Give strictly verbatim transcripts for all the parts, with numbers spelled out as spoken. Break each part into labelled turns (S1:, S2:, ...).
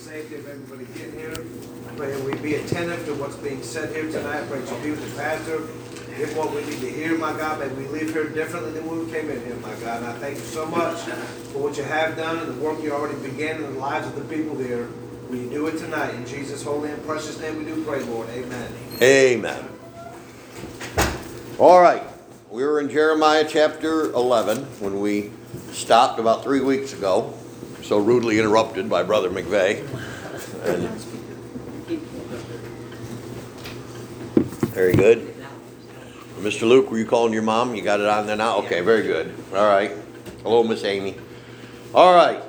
S1: safety of everybody getting here. I pray that we be attentive to what's being said here tonight. I pray that you be with the pastor. Give what we need to hear, my God. May we leave here differently than when we came in here, my God. And I thank you so much for what you have done and the work you already began in the lives of the people here. Will you do it tonight? In Jesus' holy and precious name we do pray, Lord. Amen.
S2: Amen. All right. We were in Jeremiah chapter eleven when we stopped about three weeks ago. So rudely interrupted by Brother McVeigh. And very good. Mister Luke, were you calling your mom? You got it on there now? Okay, very good. All right. Hello, Miss Amy. All right.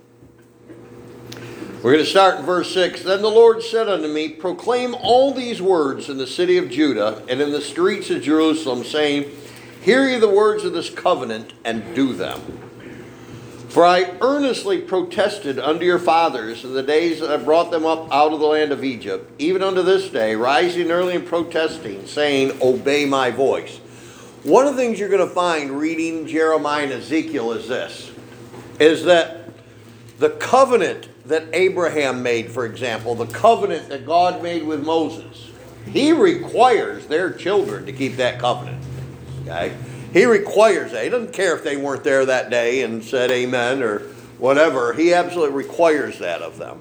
S2: We're going to start in verse six. Then the Lord said unto me, proclaim all these words in the city of Judah and in the streets of Jerusalem, saying, hear ye the words of this covenant, and do them. For I earnestly protested unto your fathers in the days that I brought them up out of the land of Egypt, even unto this day, rising early and protesting, saying, obey my voice. One of the things you're going to find reading Jeremiah and Ezekiel is this, is that the covenant that Abraham made, for example, the covenant that God made with Moses, he requires their children to keep that covenant. Okay? He requires that. He doesn't care if they weren't there that day and said amen or whatever. He absolutely requires that of them.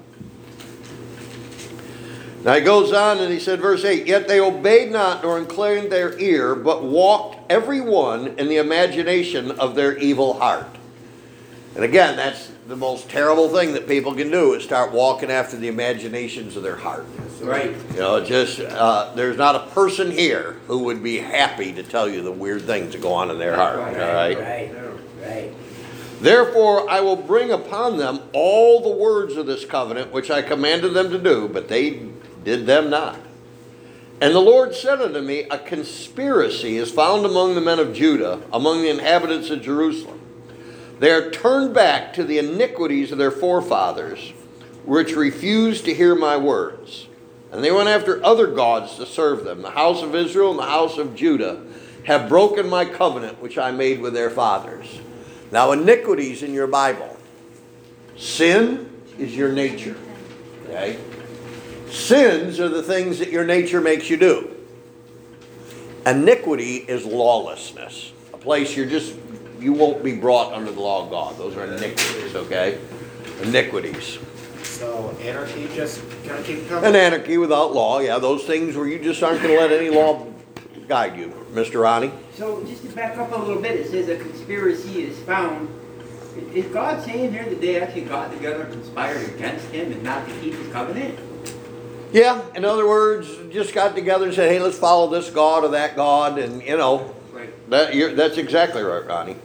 S2: Now he goes on and he said, verse eight, yet they obeyed not nor inclined their ear, but walked every one in the imagination of their evil heart. And again, that's the most terrible thing that people can do, is start walking after the imaginations of their heart.
S3: Right.
S2: You know, just uh, there's not a person here who would be happy to tell you the weird things that go on in their heart.
S3: Right,
S2: all right?
S3: Right, right.
S2: Therefore, I will bring upon them all the words of this covenant, which I commanded them to do, but they did them not. And the Lord said unto me, a conspiracy is found among the men of Judah, among the inhabitants of Jerusalem. They are turned back to the iniquities of their forefathers, which refused to hear my words. And they went after other gods to serve them. The house of Israel and the house of Judah have broken my covenant, which I made with their fathers. Now, iniquities in your Bible. Sin is your nature. Okay? Sins are the things that your nature makes you do. Iniquity is lawlessness. A place you're just, you won't be brought under the law of God. Those are iniquities, okay? Iniquities.
S1: So anarchy just kind of keep coming?
S2: And anarchy without law, yeah. Those things where you just aren't going to let any law guide you. Mister Ronnie?
S3: So just to back up a little bit, it says a conspiracy is found. Is God saying here that they actually got together and conspired against him and not to keep his covenant?
S2: Yeah, in other words, just got together and said, hey, let's follow this God or that God, and, you know,
S3: Right.
S2: that you're, that's exactly right, Ronnie.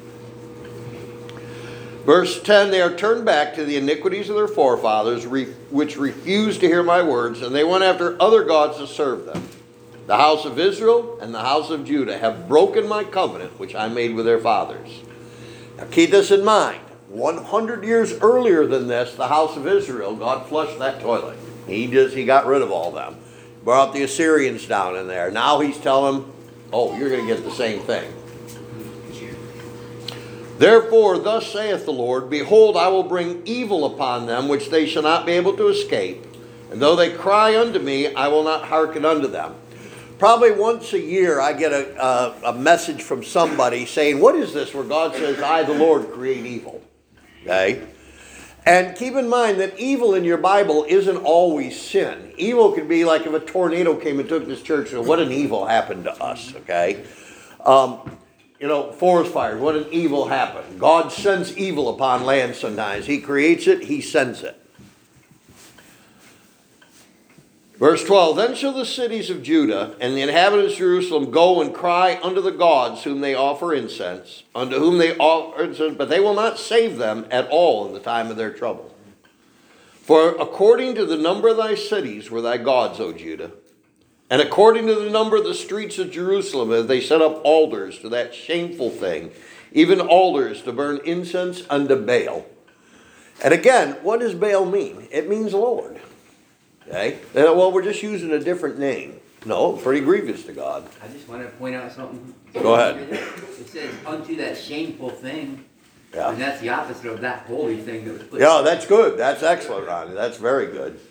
S2: Verse ten, they are turned back to the iniquities of their forefathers, re- which refused to hear my words, and they went after other gods to serve them. The house of Israel and the house of Judah have broken my covenant, which I made with their fathers. Now keep this in mind. one hundred years earlier than this, the house of Israel, God flushed that toilet. He just, he got rid of all them. Brought the Assyrians down in there. Now he's telling them, oh, you're going to get the same thing. Therefore, thus saith the Lord, behold, I will bring evil upon them, which they shall not be able to escape. And though they cry unto me, I will not hearken unto them. Probably once a year I get a, a, a message from somebody saying, what is this where God says, I, the Lord, create evil? Okay? And keep in mind that evil in your Bible isn't always sin. Evil could be like if a tornado came and took this church, and what an evil happened to us, okay? Um, you know, forest fires, what an evil happened. God sends evil upon land sometimes. He creates it, he sends it. Verse twelve, then shall the cities of Judah and the inhabitants of Jerusalem go and cry unto the gods whom they offer incense, unto whom they offer incense, but they will not save them at all in the time of their trouble. For according to the number of thy cities were thy gods, O Judah, and according to the number of the streets of Jerusalem, as they set up altars to that shameful thing, even altars to burn incense unto Baal. And again, what does Baal mean? It means Lord. Okay? Well, we're just using a different name. No, pretty grievous to God.
S3: I just want to point out something.
S2: Go ahead.
S3: It says, unto that shameful thing.
S2: Yeah.
S3: And that's the opposite of that holy thing that was put.
S2: Yeah, that's good. That's excellent, Ronnie. That's very good.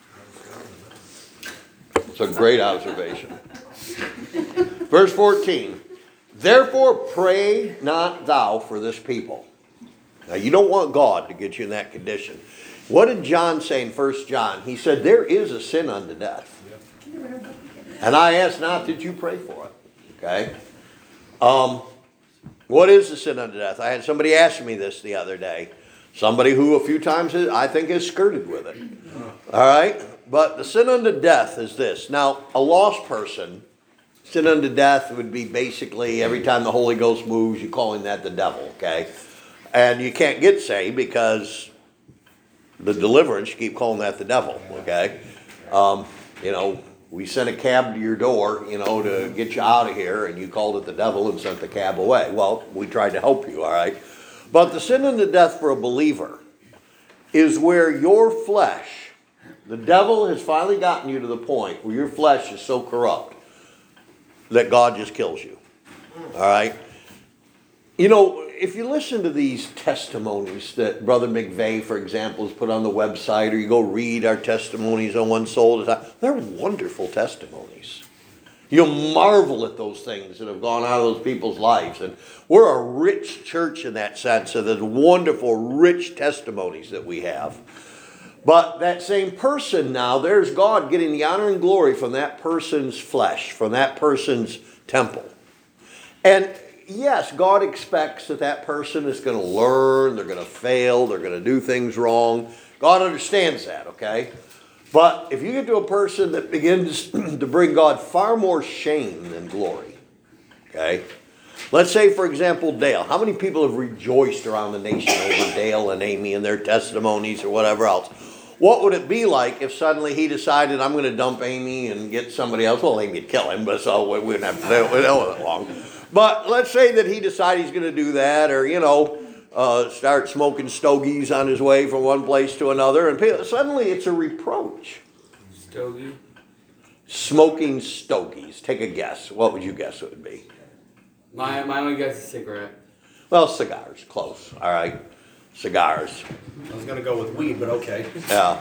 S2: It's a great observation. Verse fourteen. Therefore pray not thou for this people. Now you don't want God to get you in that condition. What did John say in First John? He said, there is a sin unto death. And I ask not that you pray for it. Okay? Um, what is the sin unto death? I had somebody ask me this the other day. Somebody who a few times has, I think has skirted with it. All right? But the sin unto death is this. Now, a lost person, sin unto death would be basically every time the Holy Ghost moves, you're calling that the devil, okay? And you can't get saved because the deliverance, you keep calling that the devil, okay? Um, you know, we sent a cab to your door, you know, to get you out of here, and you called it the devil and sent the cab away. Well, we tried to help you, all right? But the sin unto death for a believer is where your flesh, the devil has finally gotten you to the point where your flesh is so corrupt that God just kills you. All right? You know, if you listen to these testimonies that Brother McVeigh, for example, has put on the website, or you go read our testimonies on One Soul at a Time, they're wonderful testimonies. You'll marvel at those things that have gone out of those people's lives. And we're a rich church in that sense, of the wonderful, rich testimonies that we have. But that same person now, there's God getting the honor and glory from that person's flesh, from that person's temple. And yes, God expects that that person is going to learn, they're going to fail, they're going to do things wrong. God understands that, okay? But if you get to a person that begins to bring God far more shame than glory, okay? Let's say, for example, Dale. How many people have rejoiced around the nation over Dale and Amy and their testimonies or whatever else? What would it be like if suddenly he decided, I'm going to dump Amy and get somebody else? Well, Amy would kill him, but so we wouldn't have to deal with it long. But let's say that he decided he's going to do that, or, you know, uh, start smoking stogies on his way from one place to another, and people, suddenly it's a reproach.
S4: Stogie?
S2: Smoking stogies. Take a guess. What would you guess it would be?
S4: My, my only guess is cigarette.
S2: Well, cigars. Close. All right. Cigars.
S5: I was gonna go with weed, but okay.
S2: Yeah.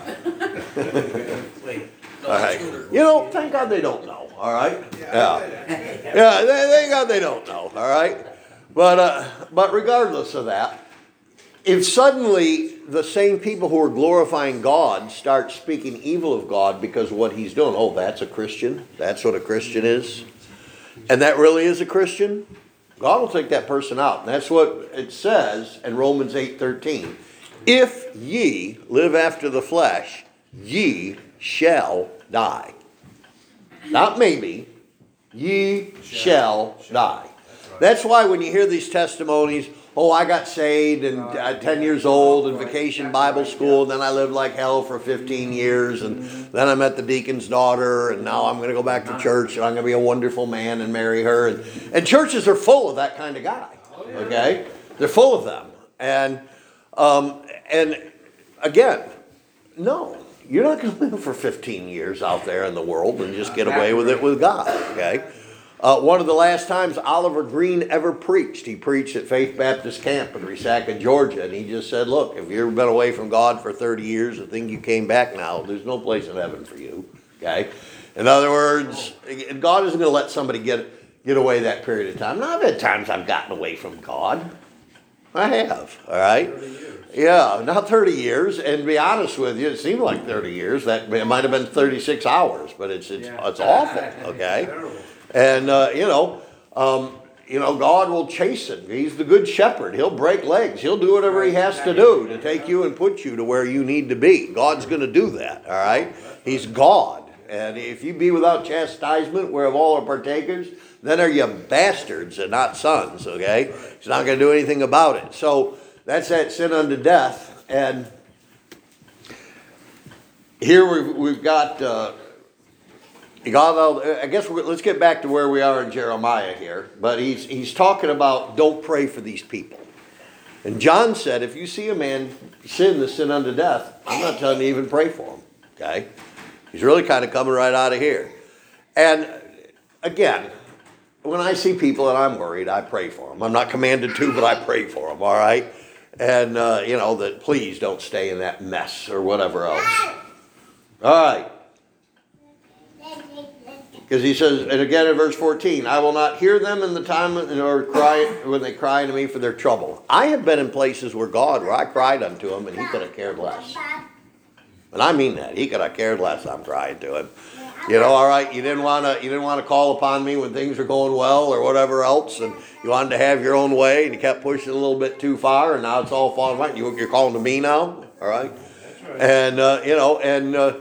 S5: Wait.
S2: All right. You know, thank God they don't know. All right. Yeah. Yeah. they- Thank God they don't know. All right. But uh, but regardless of that, if suddenly the same people who are glorifying God start speaking evil of God because of what He's doing, oh, that's a Christian. That's what a Christian is, and that really is a Christian. God will take that person out. And that's what it says in Romans eight thirteen. If ye live after the flesh, ye shall die. Not maybe. Ye shall die. That's why when you hear these testimonies, oh, I got saved and uh, ten years old in vacation Bible school, and then I lived like hell for fifteen years, and then I met the deacon's daughter, and now I'm going to go back to church, and I'm going to be a wonderful man and marry her. And, and churches are full of that kind of guy, okay? They're full of them. And, um, and again, no, you're not going to live for fifteen years out there in the world and just get away with it with God, okay? Uh, one of the last times Oliver Green ever preached, he preached at Faith Baptist Camp in Resaca, Georgia, and he just said, look, if you've ever been away from God for thirty years and think you came back now, there's no place in heaven for you, okay? In other words, God isn't going to let somebody get, get away that period of time. Now, I've had times I've gotten away from God. I have, all right? Yeah, not thirty years, and to be honest with you, it seemed like thirty years. That it might have been thirty-six hours, but it's it's, it's awful, okay? And, uh, you know, um, you know, God will chasten. He's the good shepherd. He'll break legs. He'll do whatever he has to do to take you and put you to where you need to be. God's going to do that, all right? He's God. And if you be without chastisement, whereof all are partakers, then are you bastards and not sons, okay? He's not going to do anything about it. So that's that sin unto death. And here we've, we've got... Uh, God, I guess we're, let's get back to where we are in Jeremiah here. But he's he's talking about don't pray for these people. And John said, if you see a man sin the sin unto death, I'm not telling you to even pray for him. Okay? He's really kind of coming right out of here. And again, when I see people and I'm worried, I pray for them. I'm not commanded to, but I pray for them. All right? And, uh, you know, that please don't stay in that mess or whatever else. All right. Because he says, and again in verse fourteen, I will not hear them in the time or cry when they cry unto me for their trouble. I have been in places where God, where I cried unto him, and he could have cared less. And I mean that. He could have cared less. I'm crying to him. You know, all right, you didn't want to you didn't want to call upon me when things were going well or whatever else, and you wanted to have your own way, and you kept pushing a little bit too far, and now it's all falling right. You, you're calling to me now, all right? And, uh, you know, and... Uh,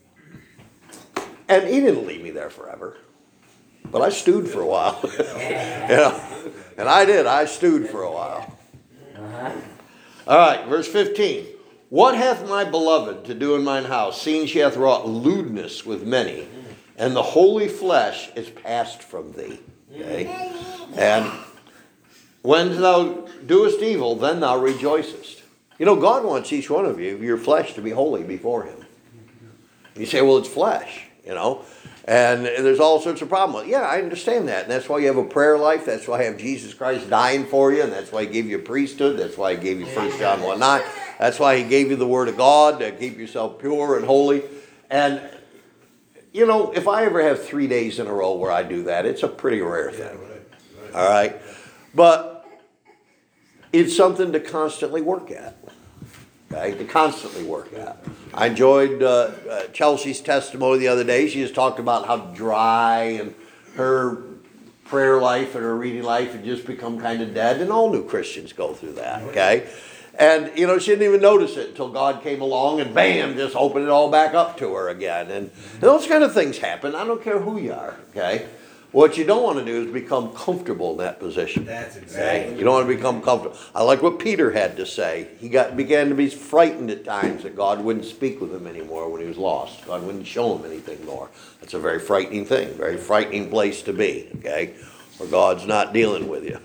S2: And he didn't leave me there forever. But I stewed for a while. You know, and I did. I stewed for a while.
S3: Uh-huh.
S2: All right, verse fifteen. What hath my beloved to do in mine house, seeing she hath wrought lewdness with many, and the holy flesh is passed from thee? Okay? And when thou doest evil, then thou rejoicest. You know, God wants each one of you, your flesh, to be holy before him. You say, well, it's flesh. You know, and there's all sorts of problems. Yeah, I understand that. And that's why you have a prayer life. That's why I have Jesus Christ dying for you. And that's why he gave you a priesthood. That's why he gave you First John one nine. That's why he gave you the word of God to keep yourself pure and holy. And, you know, if I ever have three days in a row where I do that, it's a pretty rare thing. All right. But it's something to constantly work at. Okay, to constantly work at. I enjoyed uh, uh, Chelsea's testimony the other day. She just talked about how dry and her prayer life and her reading life had just become kind of dead. And all new Christians go through that, okay? And, you know, she didn't even notice it until God came along and bam, just opened it all back up to her again. And those kind of things happen. I don't care who you are, okay? What you don't want to do is become comfortable in that position.
S1: That's exactly.
S2: Okay? You don't want to become comfortable. I like what Peter had to say. He got began to be frightened at times that God wouldn't speak with him anymore when he was lost. God wouldn't show him anything more. That's a very frightening thing, very frightening place to be, okay? Where God's not dealing with you.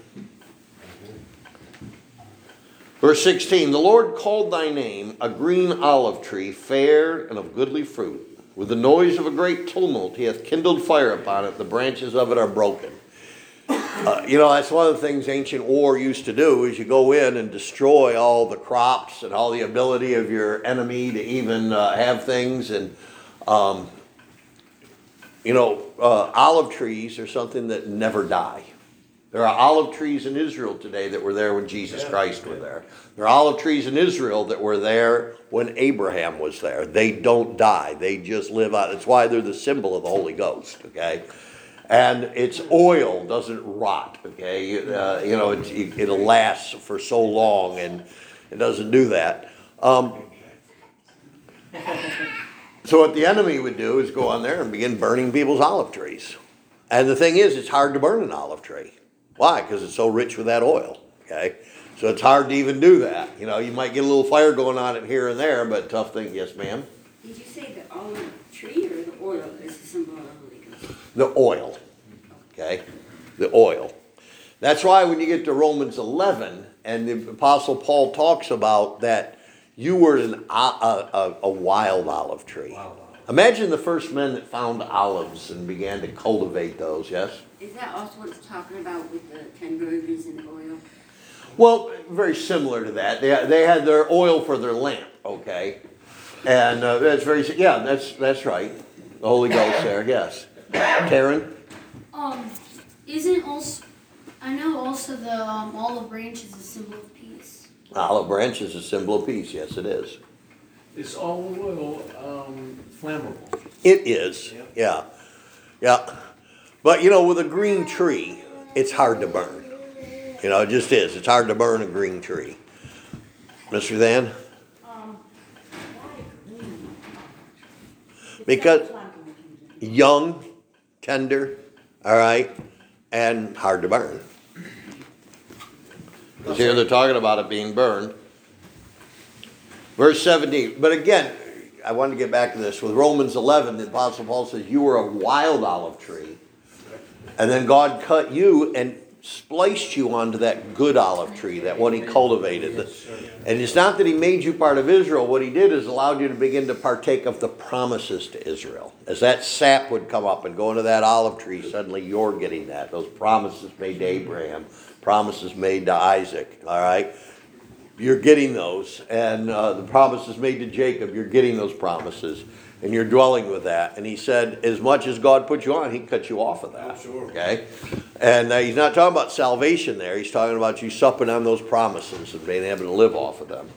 S2: Verse sixteen, the Lord called thy name a green olive tree, fair and of goodly fruit. With the noise of a great tumult, he hath kindled fire upon it. The branches of it are broken. Uh, you know, that's one of the things ancient war used to do, is you go in and destroy all the crops and all the ability of your enemy to even uh, have things. And, um, you know, uh, olive trees are something that never die. There are olive trees in Israel today that were there when Jesus Christ was there. There are olive trees in Israel that were there when Abraham was there. They don't die. They just live out. That's why they're the symbol of the Holy Ghost, okay? And its oil doesn't rot, okay? Uh, you know, it, it, it'll last for so long, and it doesn't do that. Um, so what the enemy would do is go on there and begin burning people's olive trees. And the thing is, it's hard to burn an olive tree. Why? Because it's so rich with that oil, okay? So it's hard to even do that. You know, you might get a little fire going on it here and there, but tough thing. Yes, ma'am?
S6: Did you say the olive tree or the oil is the symbol of the Holy Ghost?
S2: The oil, okay? The oil. That's why when you get to Romans eleven, and the Apostle Paul talks about that you were an, a, a, a wild olive tree.
S1: Wow.
S2: Imagine the first men that found olives and began to cultivate those, yes?
S6: Is that also what it's talking about with the ten virgins and the oil?
S2: Well, very similar to that. They, they had their oil for their lamp, okay? And uh, that's very, yeah, that's that's right. The Holy Ghost there, yes. Taryn?
S7: Um, isn't also, I know also the um, olive branch is a symbol of peace.
S2: Olive branch is a symbol of peace, yes it is.
S5: Is olive oil um, flammable?
S2: It is, yeah. Yeah. But, you know, with a green tree, it's hard to burn. You know, it just is. It's hard to burn a green tree. Mister Than?
S7: Um,
S2: Because young, tender, all right, and hard to burn. Because here they're talking about it being burned. Verse seventeen. But again, I wanted to get back to this. With Romans eleven, the Apostle Paul says, you were a wild olive tree. And then God cut you and spliced you onto that good olive tree, that one he cultivated. And it's not that he made you part of Israel. What he did is allowed you to begin to partake of the promises to Israel. As that sap would come up and go into that olive tree, suddenly you're getting that. Those promises made to Abraham, promises made to Isaac, all right? you're getting those, and uh, the promises made to Jacob, you're getting those promises, and you're dwelling with that. And he said, as much as God put you on, he cut you off of that.
S1: Oh, sure.
S2: Okay? And uh, he's not talking about salvation there. He's talking about you supping on those promises and being able to live off of them.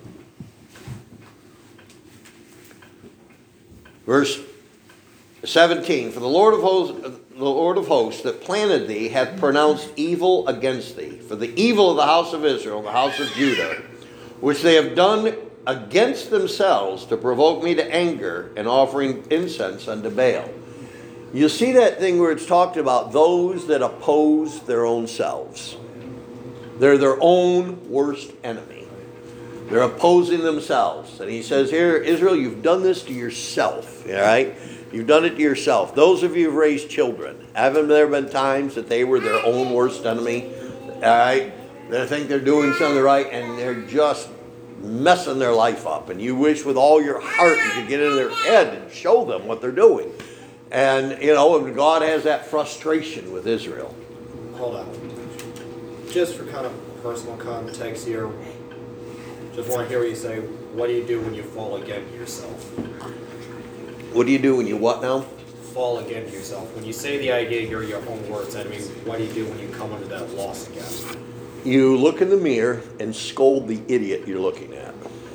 S2: Verse seventeen, for the Lord of hosts, the Lord of hosts that planted thee hath pronounced evil against thee. For the evil of the house of Israel, the house of Judah, which they have done against themselves to provoke me to anger and offering incense unto Baal. You see that thing where it's talked about those that oppose their own selves. They're their own worst enemy. They're opposing themselves. And he says here, Israel, you've done this to yourself. All right? You've done it to yourself. Those of you who've raised children, haven't there been times that they were their own worst enemy? All right? They think they're doing something right and they're just messing their life up. And you wish with all your heart you could get into their head and show them what they're doing. And, you know, and God has that frustration with Israel.
S8: Hold on. Just for kind of personal context here, just want to hear what you say. What do you do when you fall again to yourself?
S2: What do you do when you what now?
S8: Fall again to yourself. When you say the idea you're your own worst enemy, what do you do when you come under that loss again?
S2: You look in the mirror and scold the idiot you're looking at.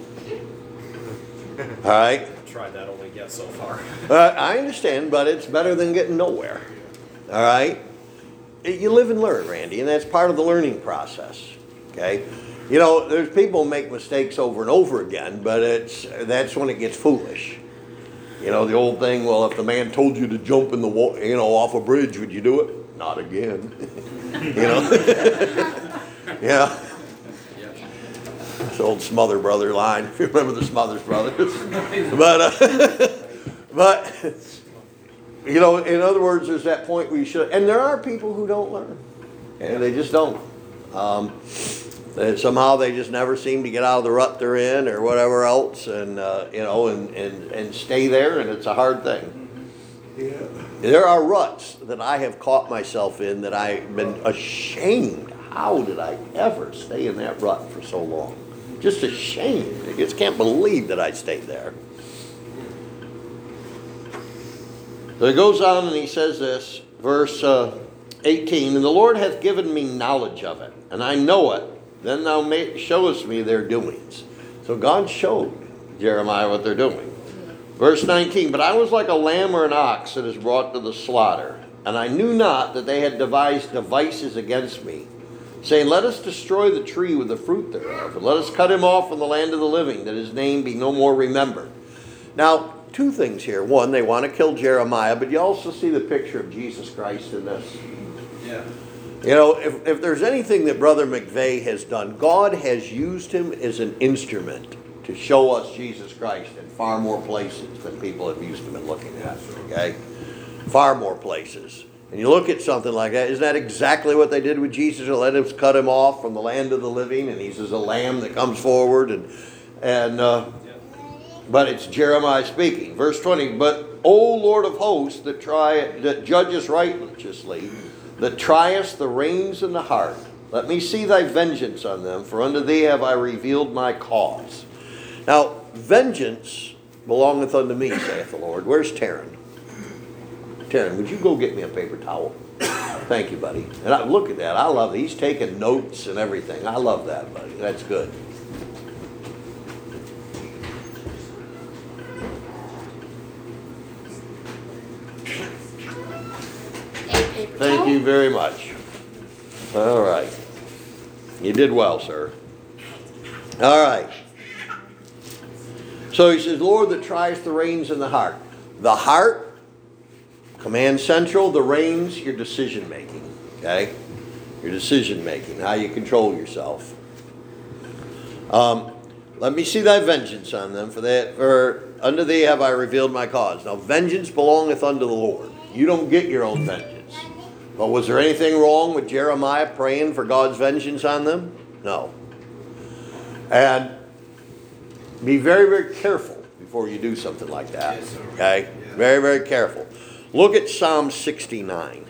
S2: All right?
S8: I've tried that only yet so far.
S2: Uh, I understand, but it's better than getting nowhere. All right? You live and learn, Randy, and that's part of the learning process. Okay? You know, there's people who make mistakes over and over again, but it's that's when it gets foolish. You know, the old thing, well, if the man told you to jump in the wa- you know, off a bridge, would you do it? Not again. You know? Yeah. It's the old Smother Brother line, if you remember the Smothers Brothers. But, uh, but, you know, in other words, there's that point where you should, and there are people who don't learn. And they just don't. Um, they, somehow they just never seem to get out of the rut they're in or whatever else, and, uh, you know, and, and, and stay there, and it's a hard thing.
S1: Yeah.
S2: There are ruts that I have caught myself in that I've been ashamed. How did I ever stay in that rut for so long? Just ashamed. I just can't believe that I stayed there. So he goes on and he says this, verse uh, eighteen, and the Lord hath given me knowledge of it, and I know it. Then thou may, showest me their doings. So God showed Jeremiah what they're doing. Verse nineteen, but I was like a lamb or an ox that is brought to the slaughter, and I knew not that they had devised devices against me, saying, let us destroy the tree with the fruit thereof, and let us cut him off from the land of the living, that his name be no more remembered. Now, two things here. One, they want to kill Jeremiah, but you also see the picture of Jesus Christ in this.
S1: Yeah.
S2: You know, if, if there's anything that Brother McVeigh has done, God has used him as an instrument to show us Jesus Christ in far more places than people have used him in looking at. Okay? Far more places. And you look at something like that, isn't that exactly what they did with Jesus? They let him cut him off from the land of the living, and he's as a lamb that comes forward. And and uh, but it's Jeremiah speaking. Verse twenty, but O Lord of hosts, that try that judgest righteously, that triest the reins and the heart, let me see thy vengeance on them, for unto thee have I revealed my cause. Now, vengeance belongeth unto me, saith the Lord. Where's Taryn? Taryn, would you go get me a paper towel? Thank you, buddy. And I, look at that. I love it. He's taking notes and everything. I love that, buddy. That's good. Thank you very much. All right. You did well, sir. All right. So he says, Lord, that tries the reins in the heart. The heart, command central, the reins, your decision making. Okay? Your decision making, how you control yourself. Um, let me see thy vengeance on them, for that for unto thee have I revealed my cause. Now vengeance belongeth unto the Lord. You don't get your own vengeance. But was there anything wrong with Jeremiah praying for God's vengeance on them? No. And be very, very careful before you do something like that.
S1: Yes, sir.
S2: Okay?
S1: Yeah.
S2: Very, very careful. Look at Psalm sixty-nine.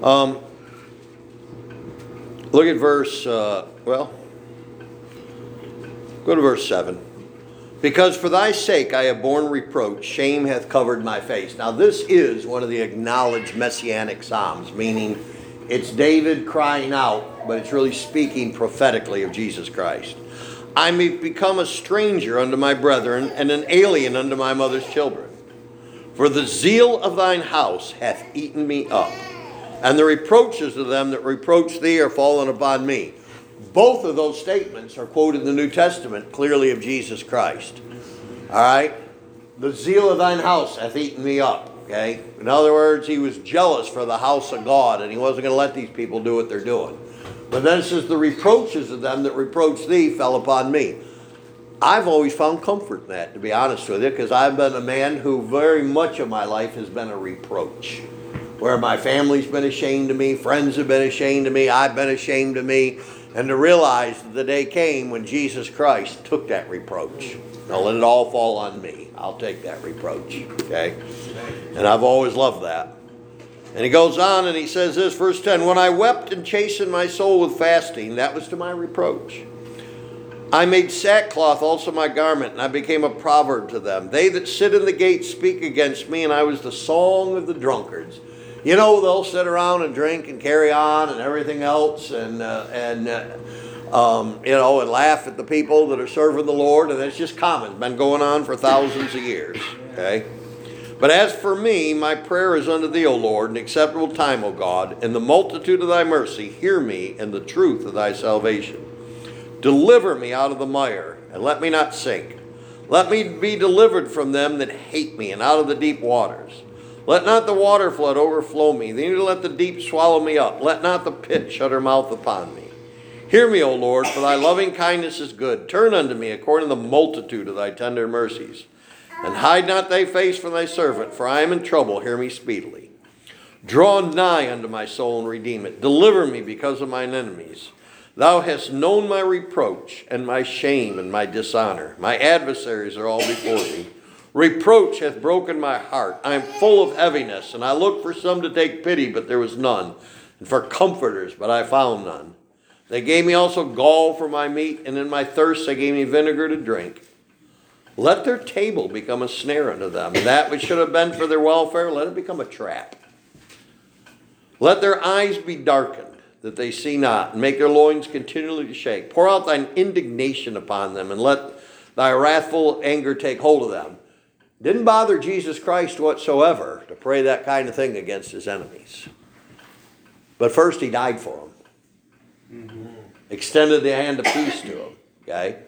S2: Um, look at verse, uh, well, go to verse seven. Because for thy sake I have borne reproach, shame hath covered my face. Now this is one of the acknowledged messianic psalms, meaning it's David crying out, but it's really speaking prophetically of Jesus Christ. I may become a stranger unto my brethren, and an alien unto my mother's children. For the zeal of thine house hath eaten me up, and the reproaches of them that reproach thee are fallen upon me. Both of those statements are quoted in the New Testament clearly of Jesus Christ. All right? The zeal of thine house hath eaten me up. Okay? In other words, he was jealous for the house of God, and he wasn't going to let these people do what they're doing. But then it says, the reproaches of them that reproach thee fell upon me. I've always found comfort in that, to be honest with you, because I've been a man who very much of my life has been a reproach. Where my family's been ashamed of me, friends have been ashamed of me, I've been ashamed of me. And to realize that the day came when Jesus Christ took that reproach. Now let it all fall on me. I'll take that reproach. Okay? And I've always loved that. And he goes on and he says this, verse ten, when I wept and chastened my soul with fasting, that was to my reproach. I made sackcloth also my garment, and I became a proverb to them. They that sit in the gate speak against me, and I was the song of the drunkards. You know, they'll sit around and drink and carry on and everything else and, uh, and uh, um, you know, and laugh at the people that are serving the Lord. And it's just common. It's been going on for thousands of years. Okay? But as for me, my prayer is unto thee, O Lord, an acceptable time, O God. In the multitude of thy mercy, hear me in the truth of thy salvation. Deliver me out of the mire, and let me not sink. Let me be delivered from them that hate me, and out of the deep waters. Let not the water flood overflow me, neither let the deep swallow me up. Let not the pit shut her mouth upon me. Hear me, O Lord, for thy loving kindness is good. Turn unto me according to the multitude of thy tender mercies. And hide not thy face from thy servant, for I am in trouble. Hear me speedily. Draw nigh unto my soul and redeem it. Deliver me because of mine enemies. Thou hast known my reproach and my shame and my dishonor. My adversaries are all before thee. Reproach hath broken my heart. I am full of heaviness, and I looked for some to take pity, but there was none, and for comforters, but I found none. They gave me also gall for my meat, and in my thirst they gave me vinegar to drink. Let their table become a snare unto them, and that which should have been for their welfare, let it become a trap. Let their eyes be darkened, that they see not, and make their loins continually to shake. Pour out thine indignation upon them, and let thy wrathful anger take hold of them. Didn't bother Jesus Christ whatsoever to pray that kind of thing against his enemies. But first he died for them. Mm-hmm. Extended the hand of peace to them. Okay?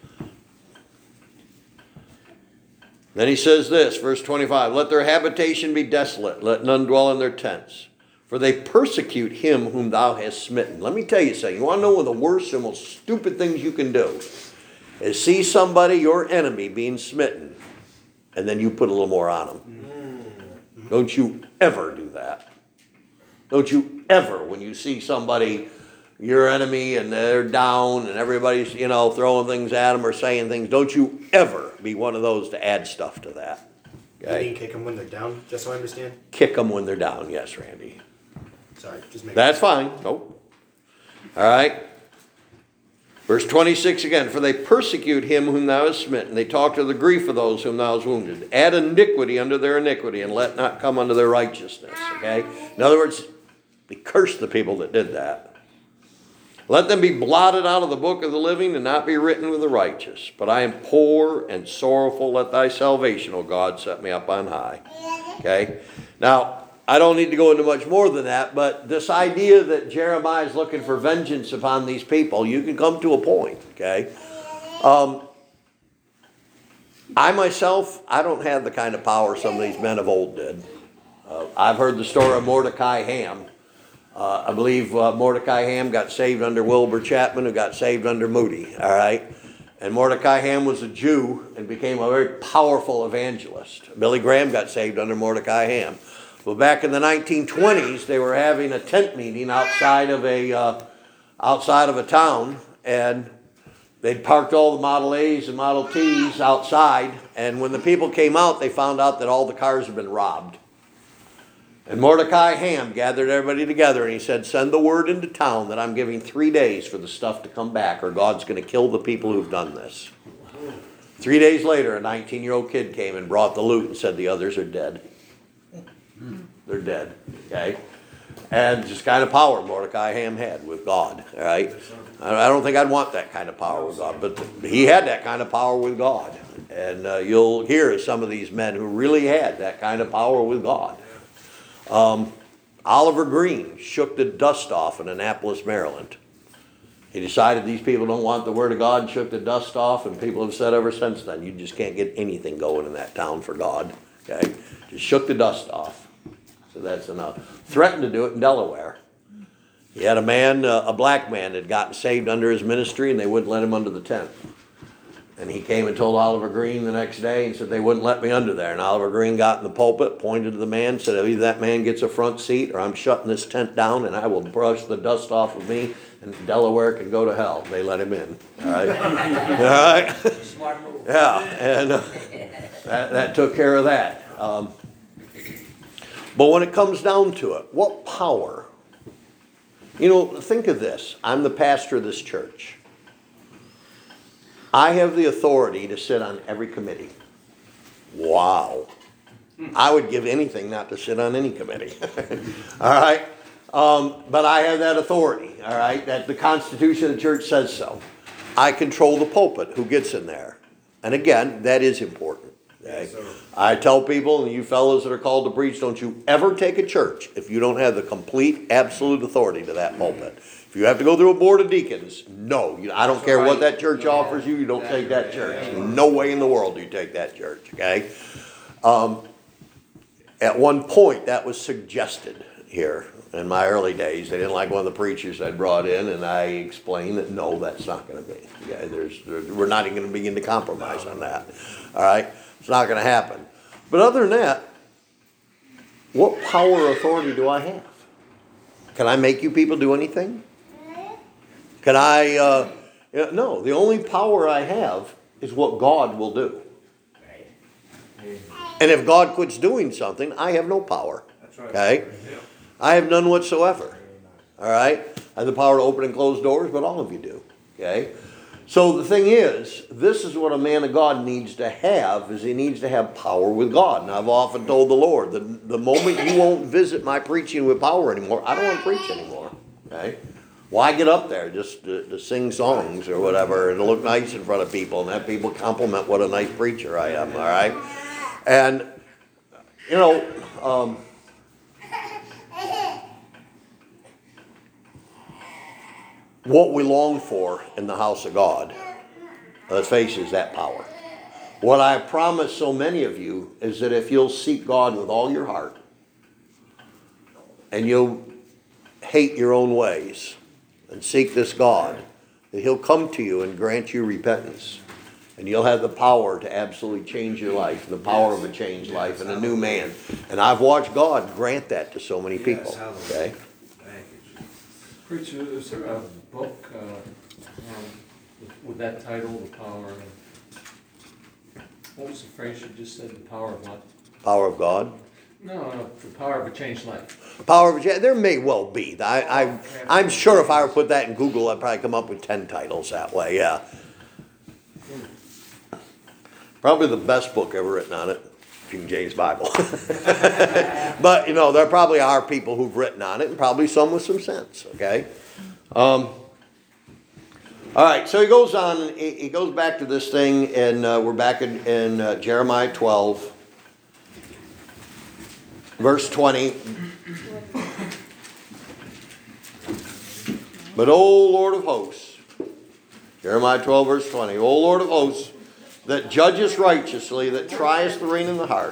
S2: Then he says this, verse twenty-five, let their habitation be desolate, let none dwell in their tents. For they persecute him whom thou hast smitten. Let me tell you something. You want to know one of the worst and most stupid things you can do? Is see somebody, your enemy, being smitten. And then you put a little more on them. Mm. Don't you ever do that. Don't you ever, when you see somebody, your enemy, and they're down, and everybody's, you know, throwing things at them or saying things, don't you ever be one of those to add stuff to that. Okay?
S8: You mean kick them when they're down, just so I understand?
S2: Kick them when they're down, yes, Randy.
S8: Sorry, just make
S2: That's fine. Nope. All right. Verse twenty-six again, for they persecute him whom thou hast smitten. They talk of the grief of those whom thou hast wounded. Add iniquity unto their iniquity, and let not come unto their righteousness. Okay? In other words, they cursed the people that did that. Let them be blotted out of the book of the living, and not be written with the righteous. But I am poor and sorrowful. Let thy salvation, O God, set me up on high. Okay? Now, I don't need to go into much more than that, but this idea that Jeremiah is looking for vengeance upon these people, you can come to a point, okay? Um, I myself, I don't have the kind of power some of these men of old did. Uh, I've heard the story of Mordecai Ham. Uh, I believe uh, Mordecai Ham got saved under Wilbur Chapman, who got saved under Moody, all right? And Mordecai Ham was a Jew and became a very powerful evangelist. Billy Graham got saved under Mordecai Ham. Well, back in the nineteen twenties, they were having a tent meeting outside of a uh, outside of a town, and they'd parked all the Model A's and Model T's outside. And when the people came out, they found out that all the cars had been robbed. And Mordecai Ham gathered everybody together and he said, send the word into town that I'm giving three days for the stuff to come back or God's going to kill the people who've done this. Three days later, a nineteen-year-old kid came and brought the loot and said the others are dead. They're dead, okay? And just kind of power Mordecai Ham had with God, all right? I don't think I'd want that kind of power with God, but he had that kind of power with God. And uh, you'll hear some of these men who really had that kind of power with God. Um, Oliver Green shook the dust off in Annapolis, Maryland. He decided these people don't want the word of God and shook the dust off, and people have said ever since then, you just can't get anything going in that town for God. Okay? Just shook the dust off. So that's enough. Threatened to do it in Delaware. He had a man, uh, a black man, that had gotten saved under his ministry, and they wouldn't let him under the tent. And he came and told Oliver Green the next day and said they wouldn't let me under there. And Oliver Green got in the pulpit, pointed to the man, said either that man gets a front seat or I'm shutting this tent down and I will brush the dust off of me and Delaware can go to hell. They let him in. All right? All right?
S6: Smart move.
S2: Yeah, and uh, that, that took care of that. Um, but when it comes down to it, what power? You know, think of this. I'm the pastor of this church. I have the authority to sit on every committee. Wow. I would give anything not to sit on any committee. All right? Um, but I have that authority. All right? That the Constitution of the church says so. I control the pulpit, who gets in there. And again, that is important. Okay?
S1: Yes,
S2: I tell people, and you fellows that are called to preach, don't you ever take a church if you don't have the complete, absolute authority to that pulpit. If you have to go through a board of deacons, no. You, I don't care what that church offers you, you don't take that church. No way in the world do you take that church, okay? Um, at one point, that was suggested here in my early days. They didn't like one of the preachers I brought in, and I explained that, no, that's not going to be. Okay? There's, there's, we're not even going to begin to compromise on that, all right? It's not going to happen. But other than that, what power or authority do I have? Can I make you people do anything? Can I, uh, no, the only power I have is what God will do. And if God quits doing something, I have no power. Okay? I have none whatsoever. All right? I have the power to open and close doors, but all of you do. Okay? So the thing is, this is what a man of God needs to have, is he needs to have power with God. And I've often told the Lord, the, the moment you won't visit my preaching with power anymore, I don't want to preach anymore. Okay? Why get up there just to, to sing songs or whatever and look nice in front of people and have people compliment what a nice preacher I am, all right? And, you know, um, what we long for in the house of God, let's face it, is that power. What I promise so many of you is that if you'll seek God with all your heart and you'll hate your own ways and seek this God, that he'll come to you and grant you repentance. And you'll have the power to absolutely change your life, the power of a changed life and a new man. And I've watched God grant that to so many people. Okay?
S5: Preacher, is there a book uh, um, with, with that title, The Power of... What was the phrase you just said? The power of what?
S2: Power of God.
S5: No, no, the power of a changed life.
S2: Power of a change. There may well be. I, I, I'm sure if I were to put that in Google, I'd probably come up with ten titles that way, yeah. Probably the best book ever written on it, King James Bible. But, you know, there probably are people who've written on it, and probably some with some sense, okay? Um, all right, so he goes on, he, he goes back to this thing, and uh, we're back in, in uh, Jeremiah twelve, verse twenty. But, O Lord of hosts, Jeremiah twelve, verse twenty, O Lord of hosts, that judgest righteously, that triest the rein in the heart.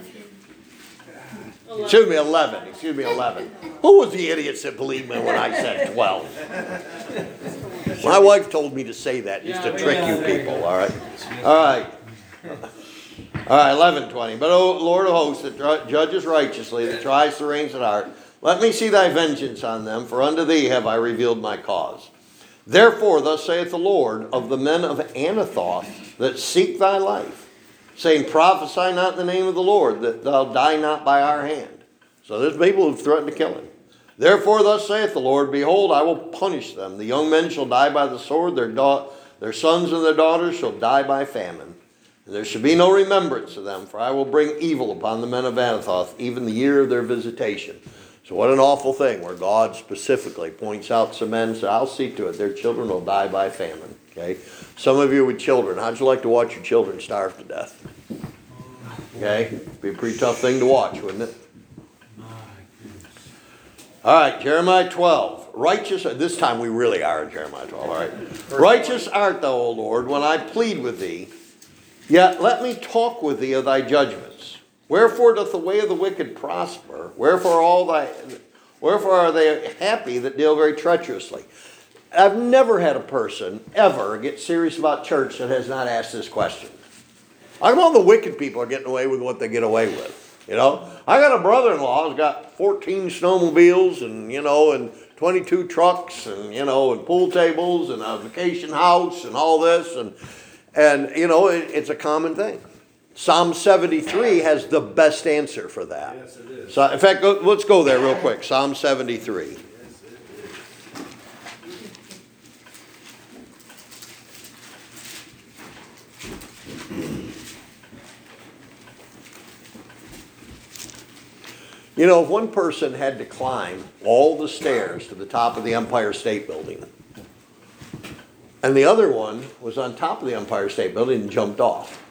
S2: Excuse me, eleven. Excuse me, eleven. Who was the idiots that believed me when I said twelve? My wife told me to say that just to trick you people, all right? All right. All right, eleven twenty. But, O Lord of hosts, that judgest righteously, that tries the reins of the heart, let me see thy vengeance on them, for unto thee have I revealed my cause. Therefore, thus saith the Lord, of the men of Anathoth that seek thy life, saying, prophesy not in the name of the Lord, that thou die not by our hand. So there's people who've threatened to kill him. Therefore, thus saith the Lord, behold, I will punish them. The young men shall die by the sword, their, da- their sons and their daughters shall die by famine. And there shall be no remembrance of them, for I will bring evil upon the men of Anathoth, even the year of their visitation. So what an awful thing, where God specifically points out some men, so I'll see to it, their children will die by famine. Okay? Some of you with children, how'd you like to watch your children starve to death? Okay? It'd be a pretty tough thing to watch, wouldn't it? All right, Jeremiah twelve. Righteous, this time we really are in Jeremiah twelve, all right. Righteous art thou, O Lord, when I plead with thee. Yet let me talk with thee of thy judgments. Wherefore doth the way of the wicked prosper? Wherefore all thy, wherefore are they happy that deal very treacherously? I've never had a person ever get serious about church that has not asked this question. How come all the wicked people are getting away with what they get away with? You know, I got a brother-in-law who's got fourteen snowmobiles and, you know, and twenty-two trucks and, you know, and pool tables and a vacation house and all this. And, and you know, it, it's a common thing. Psalm seventy-three has the best answer for that.
S1: Yes, it is.
S2: So, in fact, go, let's go there real quick. Psalm seventy-three. You know, if one person had to climb all the stairs to the top of the Empire State Building, and the other one was on top of the Empire State Building and jumped off,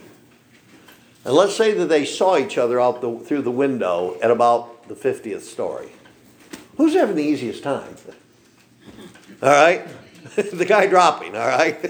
S2: and let's say that they saw each other out the, through the window at about the fiftieth story, who's having the easiest time? All right? The guy dropping, all right?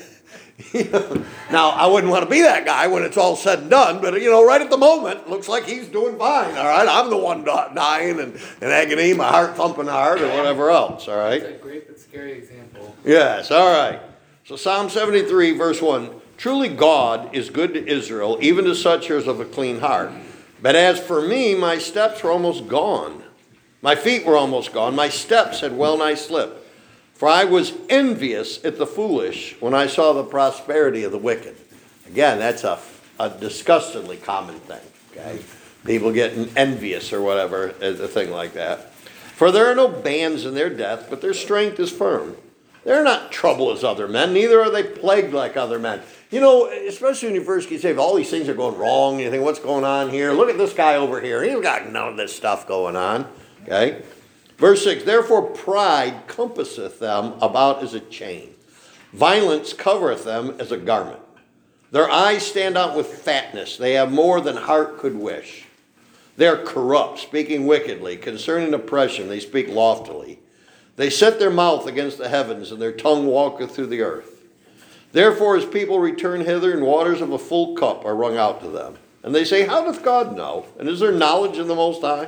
S2: Now, I wouldn't want to be that guy when it's all said and done, but, you know, right at the moment, looks like he's doing fine, all right? I'm the one dying and in agony, my heart thumping hard or whatever else, all right?
S4: That's a great but scary example.
S2: Yes, all right. So Psalm seventy-three, verse one, truly God is good to Israel, even to such as of a clean heart. But as for me, my steps were almost gone. My feet were almost gone. My steps had well nigh slipped. For I was envious at the foolish when I saw the prosperity of the wicked. Again, that's a, a disgustingly common thing. Okay, people getting envious or whatever, a thing like that. For there are no bands in their death, but their strength is firm. They're not trouble as other men, neither are they plagued like other men. You know, especially when you first get saved, all these things are going wrong. You think, what's going on here? Look at this guy over here. He's got none of this stuff going on. Okay. Verse six, therefore pride compasseth them about as a chain. Violence covereth them as a garment. Their eyes stand out with fatness. They have more than heart could wish. They are corrupt, speaking wickedly. Concerning oppression, they speak loftily. They set their mouth against the heavens, and their tongue walketh through the earth. Therefore his people return hither, and waters of a full cup are wrung out to them. And they say, how doth God know? And is there knowledge in the Most High?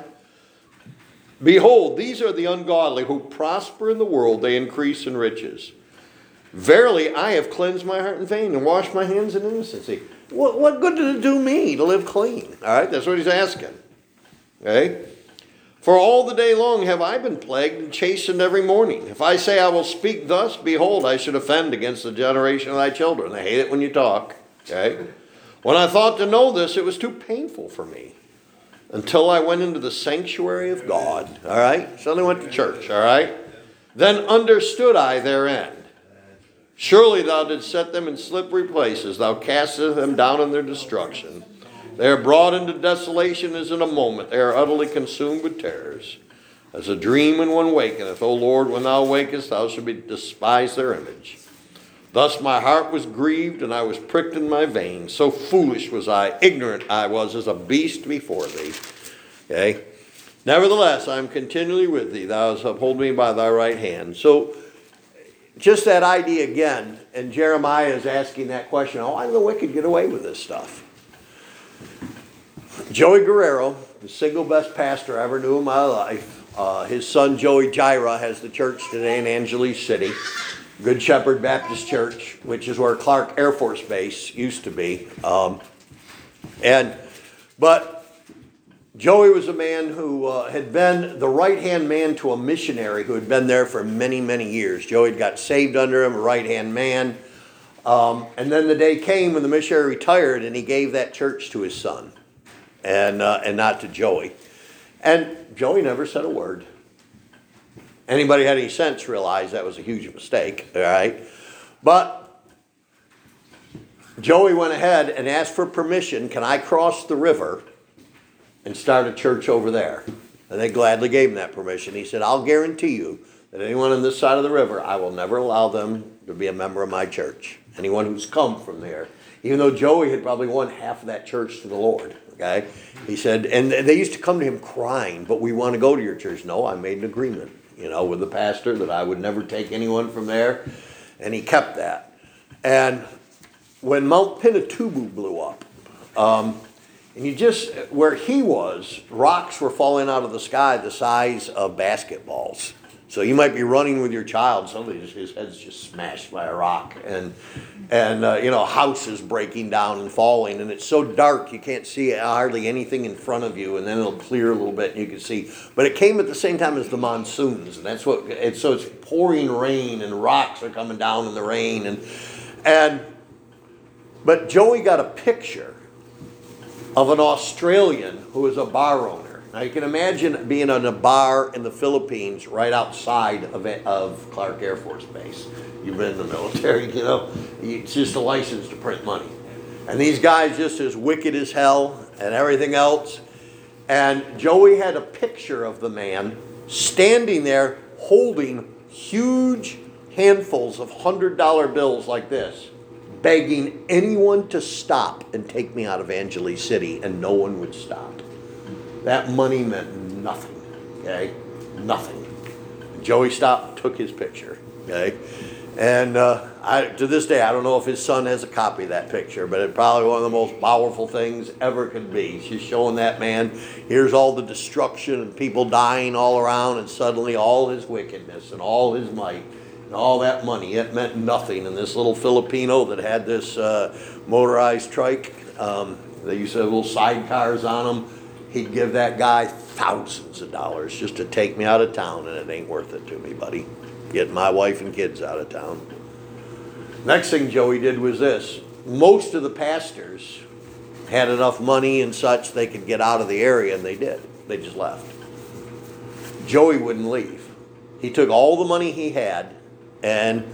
S2: Behold, these are the ungodly who prosper in the world, they increase in riches. Verily, I have cleansed my heart in vain and washed my hands in innocency. What, what good did it do me to live clean? All right, that's what he's asking. Okay? For all the day long have I been plagued and chastened every morning. If I say I will speak thus, behold, I should offend against the generation of thy children. They hate it when you talk. Okay? When I thought to know this, it was too painful for me. Until I went into the sanctuary of God. All right? So they went to church. All right? Then understood I their end. Surely thou didst set them in slippery places. Thou castest them down in their destruction. They are brought into desolation as in a moment. They are utterly consumed with terrors. As a dream when one wakeneth. O Lord, when thou wakest, thou shalt be despise their image. Thus my heart was grieved, and I was pricked in my veins. So foolish was I, ignorant I was, as a beast before thee. Okay? Nevertheless, I am continually with thee. Thou hast uphold me by thy right hand. So, just that idea again, and Jeremiah is asking that question, oh, why do the wicked get away with this stuff? Joey Guerrero, the single best pastor I ever knew in my life, uh, his son Joey Gyra has the church today in Angeles City. Good Shepherd Baptist Church, which is where Clark Air Force Base used to be. Um, and But Joey was a man who uh, had been the right-hand man to a missionary who had been there for many, many years. Joey had got saved under him, a right-hand man. Um, and then the day came when the missionary retired, and he gave that church to his son, and uh, and not to Joey. And Joey never said a word. Anybody had any sense realized that was a huge mistake, all right? But Joey went ahead and asked for permission, can I cross the river and start a church over there? And they gladly gave him that permission. He said, I'll guarantee you that anyone on this side of the river, I will never allow them to be a member of my church. Anyone who's come from there. Even though Joey had probably won half of that church to the Lord. Okay? He said, and they used to come to him crying, but we want to go to your church. No, I made an agreement, you know, with the pastor that I would never take anyone from there. And he kept that. And when Mount Pinatubo blew up, um, and you just, where he was, rocks were falling out of the sky the size of basketballs. So you might be running with your child, suddenly just, his head's just smashed by a rock. And, and uh, you know, a house is breaking down and falling. And it's so dark you can't see hardly anything in front of you. And then it'll clear a little bit and you can see. But it came at the same time as the monsoons. And that's what, it's, so it's pouring rain and rocks are coming down in the rain. And, and But Joey got a picture of an Australian who was a bar owner. Now you can imagine being in a bar in the Philippines right outside of, of Clark Air Force Base. You've been in the military, you know. It's just a license to print money. And these guys just as wicked as hell and everything else. And Joey had a picture of the man standing there holding huge handfuls of one hundred dollar bills like this, begging anyone to stop and take me out of Angeles City, and no one would stop. That money meant nothing, okay? Nothing. Joey stopped and took his picture, okay? And uh, I, to this day, I don't know if his son has a copy of that picture, but it's probably one of the most powerful things ever could be. She's showing that man, here's all the destruction and people dying all around, and suddenly all his wickedness and all his might and all that money, it meant nothing. And this little Filipino that had this uh, motorized trike, um, they used to have little sidecars on them, he'd give that guy thousands of dollars just to take me out of town, and it ain't worth it to me, buddy. Get my wife and kids out of town. Next thing Joey did was this. Most of the pastors had enough money and such they could get out of the area, and they did. They just left. Joey wouldn't leave. He took all the money he had and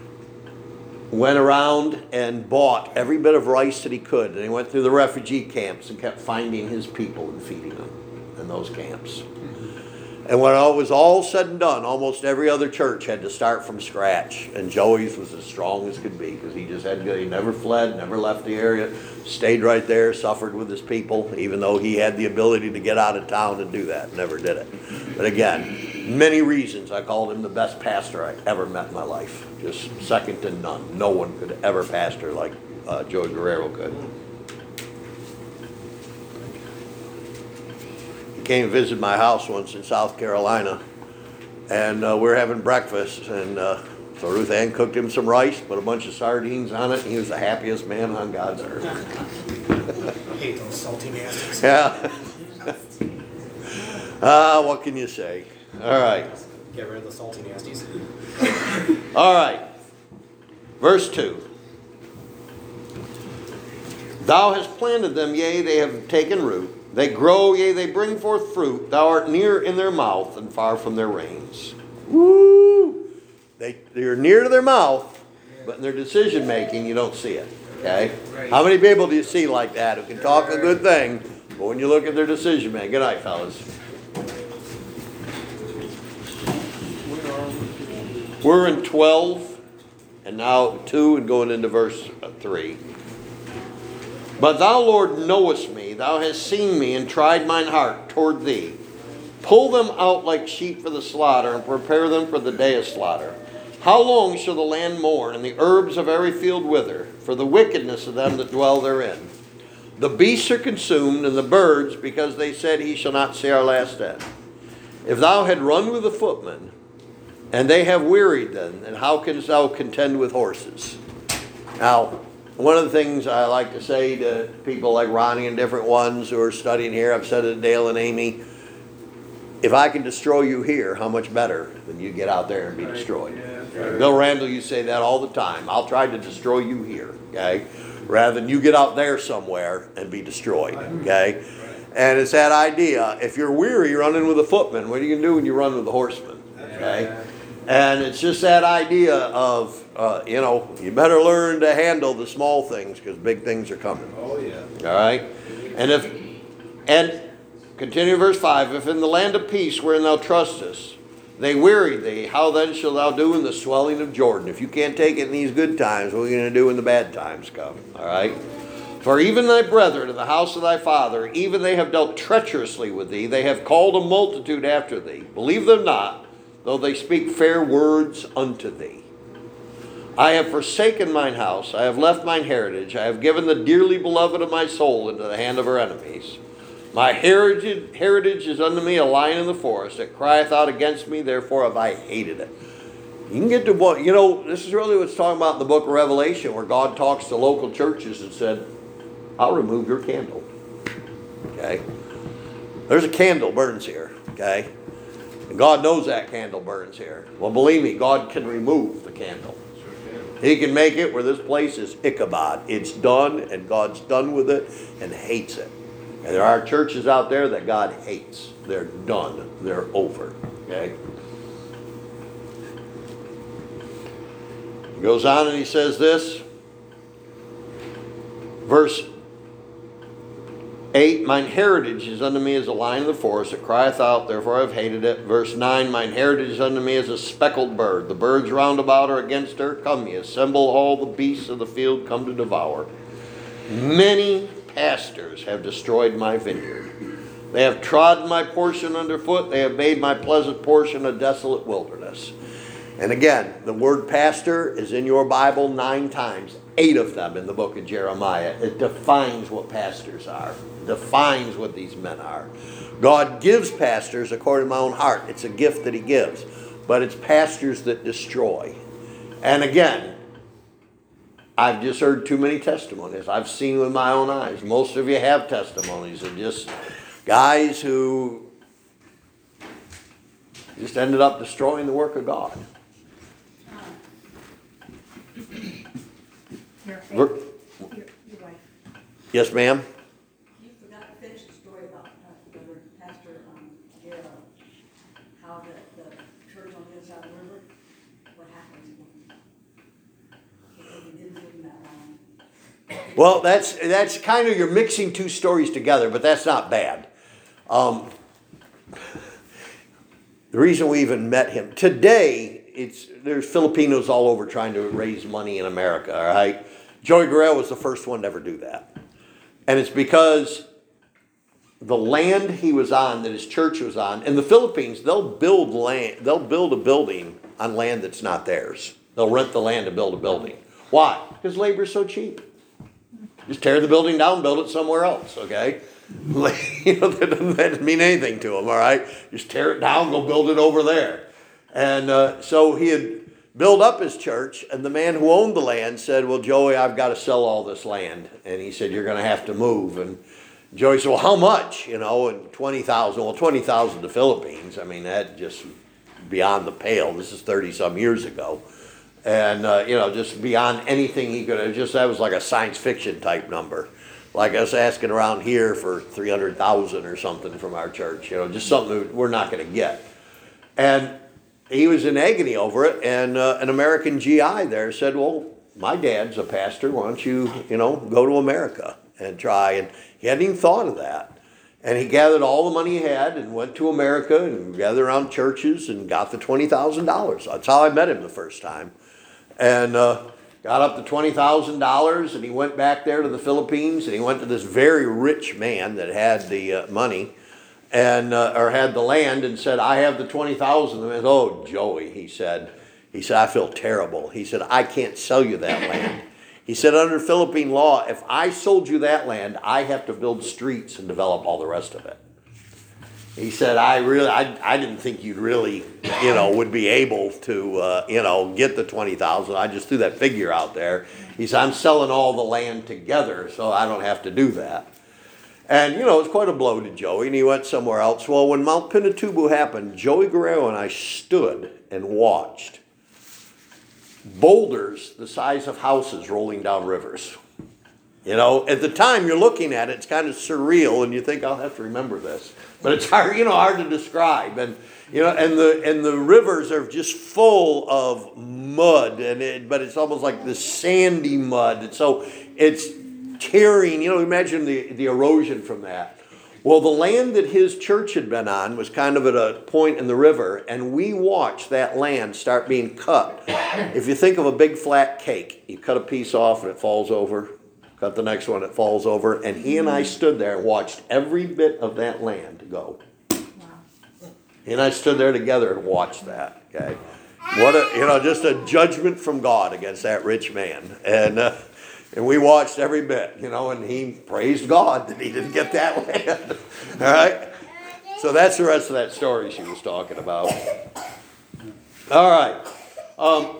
S2: went around and bought every bit of rice that he could. And he went through the refugee camps and kept finding his people and feeding them in those camps. And when it was all said and done, almost every other church had to start from scratch. And Joey's was as strong as could be, because he just had he never fled, never left the area, stayed right there, suffered with his people, even though he had the ability to get out of town and do that. Never did it. But again, many reasons I called him the best pastor I ever met in my life. Just second to none. No one could ever pastor like uh, Joey Guerrero could. He came and visited my house once in South Carolina, and uh, we were having breakfast, and uh, so Ruth Ann cooked him some rice, put a bunch of sardines on it, and he was the happiest man on God's earth.
S8: I hate those salty nasties.
S2: Yeah. Ah, uh, what can you say? All right.
S8: Get rid of the salty nasties.
S2: All right. Verse two. Thou hast planted them, yea, they have taken root. They grow, yea, they bring forth fruit. Thou art near in their mouth and far from their reins. Woo! They, they're near to their mouth, but in their decision making, you don't see it. Okay? How many people do you see like that who can talk a good thing, but when you look at their decision making? Good night, fellas. We're in twelve, and now two, and going into verse three. But thou, Lord, knowest me. Thou hast seen me, and tried mine heart toward thee. Pull them out like sheep for the slaughter, and prepare them for the day of slaughter. How long shall the land mourn, and the herbs of every field wither, for the wickedness of them that dwell therein? The beasts are consumed, and the birds, because they said, he shall not see our last end. If thou had run with the footmen, and they have wearied them, and how canst thou contend with horses? Now, one of the things I like to say to people like Ronnie and different ones who are studying here, I've said it to Dale and Amy, if I can destroy you here, how much better than you get out there and be destroyed? Yeah. Bill Randall, you say that all the time. I'll try to destroy you here, okay? Rather than you get out there somewhere and be destroyed, okay? And it's that idea, if you're weary running with a footman, what are you going to do when you run with a horseman? Okay? And it's just that idea of, uh, you know, you better learn to handle the small things because big things are coming.
S1: Oh, yeah.
S2: All right? And if, and continue verse five, if in the land of peace wherein thou trustest, they weary thee, how then shalt thou do in the swelling of Jordan? If you can't take it in these good times, what are you going to do when the bad times come? All right? For even thy brethren in the house of thy father, even they have dealt treacherously with thee, they have called a multitude after thee. Believe them not, though they speak fair words unto thee. I have forsaken mine house, I have left mine heritage, I have given the dearly beloved of my soul into the hand of her enemies. My heritage, heritage is unto me a lion in the forest, that crieth out against me, therefore have I hated it. You can get to what, you know, this is really what's talking about in the book of Revelation, where God talks to local churches and said, I'll remove your candle. Okay? There's a candle burns here. Okay? And God knows that candle burns here. Well, believe me, God can remove the candle. He can make it where this place is Ichabod. It's done, and God's done with it and hates it. And there are churches out there that God hates. They're done. They're over. Okay? He goes on and he says this. Verse eight, mine heritage is unto me as a lion of the forest that crieth out, therefore I have hated it. Verse nine, mine heritage is unto me as a speckled bird. The birds round about are against her. Come ye, assemble all the beasts of the field, come to devour. Many pastors have destroyed my vineyard. They have trodden my portion underfoot. They have made my pleasant portion a desolate wilderness. And again, the word pastor is in your Bible nine times. Eight of them in the book of Jeremiah. It defines what pastors are. It defines what these men are. God gives pastors according to my own heart. It's a gift that he gives. But it's pastors that destroy. And again, I've just heard too many testimonies. I've seen with my own eyes. Most of you have testimonies of just guys who just ended up destroying the work of God.
S9: Your, your, your wife.
S2: Yes, ma'am?
S9: You forgot to finish the story about uh, the pastor, um, yeah, how the, the church on the other side of the river, what happened to him. Because he didn't give him that long.
S2: Well, that's that's kind of, you're mixing two stories together, but that's not bad. Um, the reason we even met him today, it's there's Filipinos all over trying to raise money in America. All right, Joey Guerrero was the first one to ever do that, and it's because the land he was on, that his church was on, in the Philippines, they'll build land, they'll build a building on land that's not theirs. They'll rent the land to build a building. Why? Because labor's so cheap. Just tear the building down, build it somewhere else, okay? You know, that doesn't, that doesn't mean anything to them, all right? Just tear it down, go build it over there. And uh, so he had built up his church, and the man who owned the land said, well, Joey, I've got to sell all this land. And he said, you're going to have to move. And Joey said, well, how much? You know, and twenty thousand dollars. Well, twenty thousand dollars to Philippines. I mean, that just beyond the pale. This is thirty-some years ago. And, uh, you know, just beyond anything he could have, just, that was like a science fiction type number. Like us asking around here for three hundred thousand dollars or something from our church, you know, just something we're not going to get. And he was in agony over it, and uh, an American G I there said, well, my dad's a pastor, why don't you, you know, go to America and try. And he hadn't even thought of that. And he gathered all the money he had and went to America and gathered around churches and got the twenty thousand dollars. That's how I met him the first time. And uh, got up to twenty thousand dollars, and he went back there to the Philippines, and he went to this very rich man that had the uh, money, and uh, or had the land, and said, I have the twenty thousand dollars. And oh, Joey, he said, he said, I feel terrible. He said, I can't sell you that land. He said, under Philippine law, if I sold you that land, I have to build streets and develop all the rest of it. He said, I really, I, I didn't think you'd really, you know, would be able to, uh, you know, get the twenty thousand. I just threw that figure out there. He said, I'm selling all the land together, so I don't have to do that. And, you know, it was quite a blow to Joey, and he went somewhere else. Well, when Mount Pinatubo happened, Joey Guerrero and I stood and watched boulders the size of houses rolling down rivers. You know, at the time you're looking at it, it's kind of surreal, and you think, I'll have to remember this. But it's hard, you know, hard to describe. And you know, and the and the rivers are just full of mud, and it, but it's almost like this sandy mud. And so it's tearing. You know, imagine the the erosion from that. Well, the land that his church had been on was kind of at a point in the river, and we watched that land start being cut. If you think of a big flat cake, you cut a piece off and it falls over. Cut the next one, it falls over. And he and I stood there and watched every bit of that land go. He and I stood there together and watched that. Okay, what a, you know, just a judgment from God against that rich man. And uh, and we watched every bit, you know, and he praised God that he didn't get that land. All right? So that's the rest of that story she was talking about. All right. Um,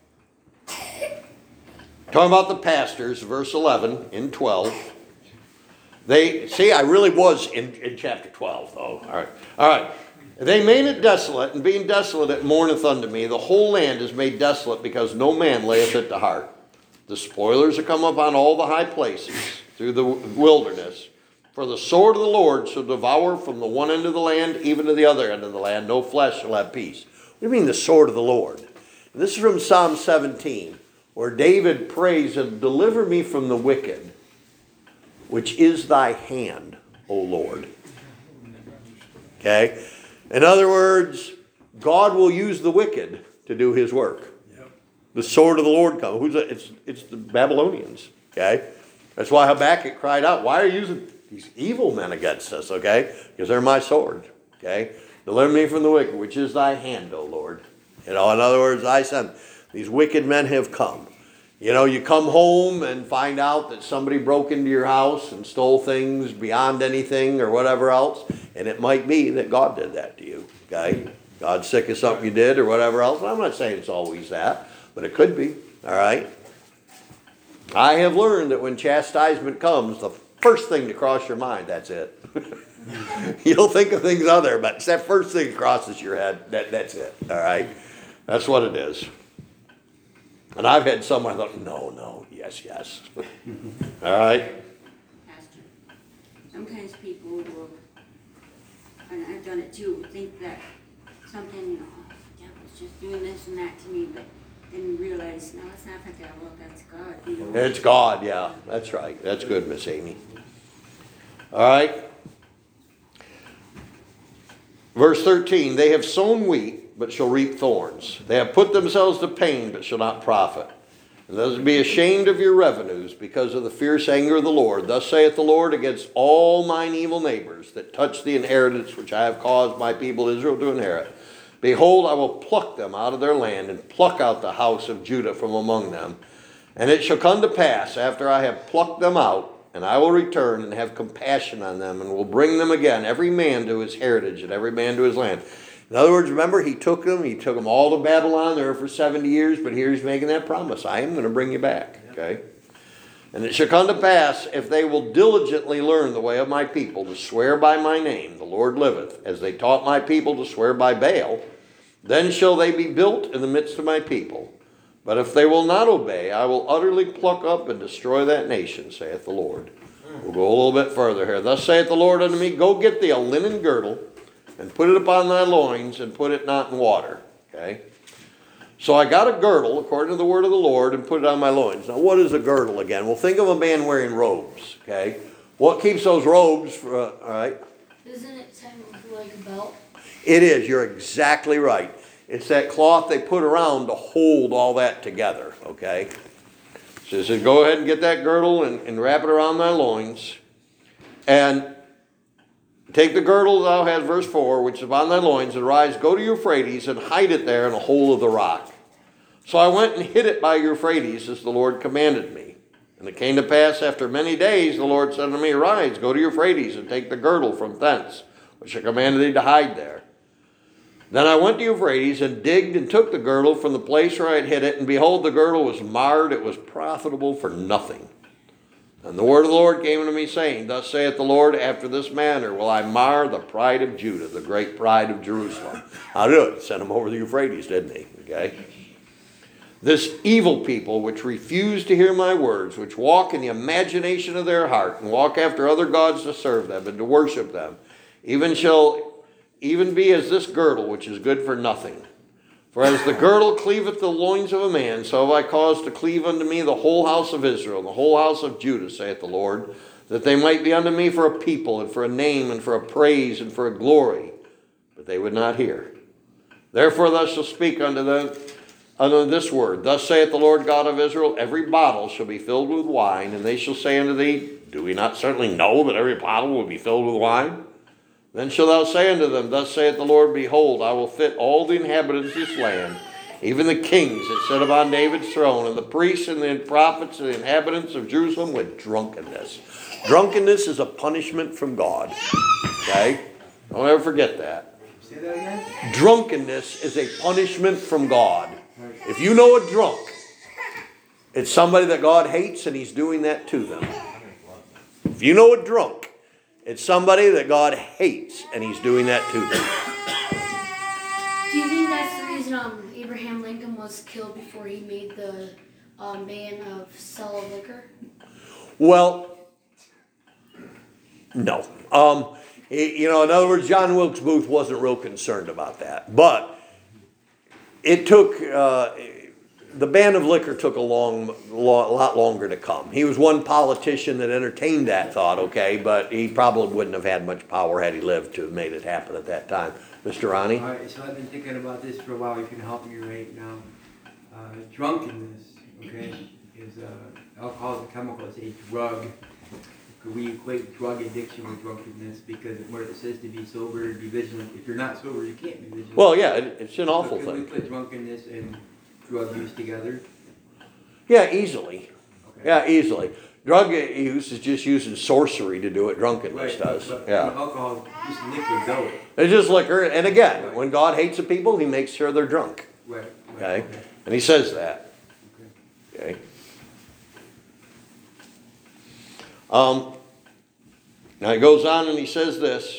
S2: talking about the pastors, verse eleven in twelve. They, see, I really was in, in chapter twelve, though. All right. All right. They made it desolate, and being desolate it mourneth unto me. The whole land is made desolate, because no man layeth it to heart. The spoilers are come upon all the high places through the wilderness. For the sword of the Lord shall devour from the one end of the land even to the other end of the land. No flesh shall have peace. What do you mean the sword of the Lord? And this is from Psalm seventeen, where David prays, and deliver me from the wicked, which is thy hand, O Lord. Okay? In other words, God will use the wicked to do his work. Yep. The sword of the Lord comes. Who's it? It's, it's the Babylonians. Okay? That's why Habakkuk cried out, why are you using these evil men against us? Okay? Because they're my sword. Okay? Deliver me from the wicked, which is thy hand, O Lord. You know, in other words, I said, these wicked men have come. You know, you come home and find out that somebody broke into your house and stole things beyond anything or whatever else. And it might be that God did that to you, okay? God's sick of something you did or whatever else. I'm not saying it's always that, but it could be, all right? I have learned that when chastisement comes, the first thing to cross your mind, that's it. You'll think of things other, but it's that first thing that crosses your head, that, that's it, all right? That's what it is. And I've had someone I thought, no, no, yes, yes. All right?
S6: Pastor, sometimes people will, and I've done it too, think that something, you know, oh, the devil's just doing this and that to me, but then realize, no, it's not the devil, that's God. You know?
S2: It's God, yeah. That's right. That's good, Miss Amy. All right? Verse thirteen, they have sown wheat, but shall reap thorns. They have put themselves to pain, but shall not profit. And those be ashamed of your revenues because of the fierce anger of the Lord. Thus saith the Lord against all mine evil neighbors that touch the inheritance which I have caused my people Israel to inherit. Behold, I will pluck them out of their land, and pluck out the house of Judah from among them. And it shall come to pass, after I have plucked them out, and I will return and have compassion on them, and will bring them again, every man to his heritage, and every man to his land. In other words, remember, he took them, he took them all to Babylon there for seventy years, but here he's making that promise. I am going to bring you back, okay? And it shall come to pass, if they will diligently learn the way of my people, to swear by my name, the Lord liveth, as they taught my people to swear by Baal, then shall they be built in the midst of my people. But if they will not obey, I will utterly pluck up and destroy that nation, saith the Lord. We'll go a little bit further here. Thus saith the Lord unto me, go get thee a linen girdle, and put it upon thy loins, and put it not in water. Okay? So I got a girdle, according to the word of the Lord, and put it on my loins. Now, what is a girdle again? Well, think of a man wearing robes. Okay? What keeps those robes, for, uh, all right?
S7: Isn't it kind of like a belt?
S2: It is. You're exactly right. It's that cloth they put around to hold all that together. Okay? So it says, go ahead and get that girdle and, and wrap it around thy loins. And take the girdle thou hast, verse four, which is upon thy loins, and rise, go to Euphrates, and hide it there in a hole of the rock. So I went and hid it by Euphrates, as the Lord commanded me. And it came to pass, after many days, the Lord said unto me, rise, go to Euphrates, and take the girdle from thence, which I commanded thee to hide there. Then I went to Euphrates, and digged, and took the girdle from the place where I had hid it, and behold, the girdle was marred, it was profitable for nothing. And the word of the Lord came unto me, saying, thus saith the Lord, after this manner will I mar the pride of Judah, the great pride of Jerusalem. How do it? Sent him over the Euphrates, didn't he? Okay. This evil people which refuse to hear my words, which walk in the imagination of their heart, and walk after other gods to serve them and to worship them, even shall even be as this girdle, which is good for nothing. For as the girdle cleaveth the loins of a man, so have I caused to cleave unto me the whole house of Israel, and the whole house of Judah, saith the Lord, that they might be unto me for a people, and for a name, and for a praise, and for a glory. But they would not hear. Therefore thus shall speak unto them, unto this word, Thus saith the Lord God of Israel, every bottle shall be filled with wine, and they shall say unto thee, Do we not certainly know that every bottle will be filled with wine? Then shalt thou say unto them, Thus saith the Lord, Behold, I will fit all the inhabitants of this land, even the kings that sit upon David's throne, and the priests and the prophets and the inhabitants of Jerusalem with drunkenness. Drunkenness is a punishment from God. Okay? Don't ever forget that.
S3: Say that again?
S2: Drunkenness is a punishment from God. If you know a drunk, it's somebody that God hates and he's doing that to them. If you know a drunk, it's somebody that God hates and he's doing that to them.
S7: Do you think that's the reason um, Abraham Lincoln was killed before he made the um, ban of sale of liquor?
S2: Well, no. Um, you know, in other words, John Wilkes Booth wasn't real concerned about that. But it took, uh, the ban of liquor took a long, lo- lot longer to come. He was one politician that entertained that thought, okay, but he probably wouldn't have had much power had he lived to have made it happen at that time. Mister Ronnie?
S3: All right, so I've been thinking about this for a while. You can help me right now. Uh, drunkenness, okay, is uh, alcohol is a chemical. It's a drug. We equate drug addiction with drunkenness because where it says to be sober, be vigilant. If you're not sober, you can't be vigilant.
S2: Well, yeah, it, it's an awful
S3: so can
S2: thing.
S3: we put drunkenness and drug use together?
S2: Yeah, easily.
S3: Okay.
S2: Yeah, easily. Drug use is just using sorcery to do what drunkenness
S3: Right,
S2: does.
S3: but
S2: Yeah.
S3: alcohol is just liquid dough.
S2: It's just liquor. And again, when God hates a people, he makes sure they're drunk.
S3: Right. right,
S2: Okay? And he says that.
S3: Okay.
S2: Okay? Um, now he goes on and he says this.